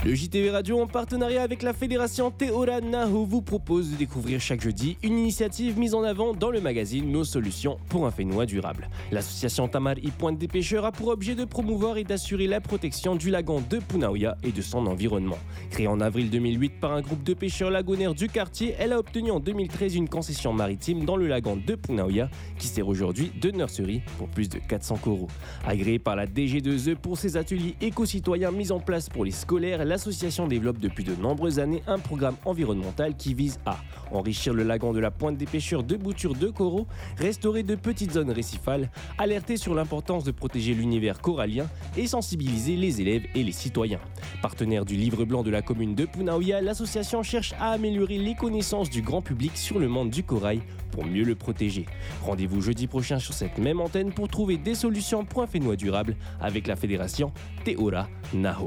Le JTV Radio, en partenariat avec la fédération Teora Naho, vous propose de découvrir chaque jeudi une initiative mise en avant dans le magazine Nos Solutions pour un Fénois durable. L'association Tamar y Pointe des pêcheurs a pour objet de promouvoir et d'assurer la protection du lagon de Punaouia et de son environnement. Créée en avril 2008 par un groupe de pêcheurs lagonaires du quartier, elle a obtenu en 2013 une concession maritime dans le lagon de Punaouia qui sert aujourd'hui de nurserie pour plus de 400 coraux. Agréée par la DG2E pour ses ateliers éco-citoyens mis en place pour les scolaires, l'association développe depuis de nombreuses années un programme environnemental qui vise à enrichir le lagon de la Pointe des pêcheurs de boutures de coraux, restaurer de petites zones récifales, alerter sur l'importance de protéger l'univers corallien et sensibiliser les élèves et les citoyens. Partenaire du livre blanc de la commune de Punaouia, l'association cherche à améliorer les connaissances du grand public sur le monde du corail pour mieux le protéger. Rendez-vous jeudi prochain sur cette même antenne pour trouver des solutions pour un Fénois durable avec la fédération Teora Naho.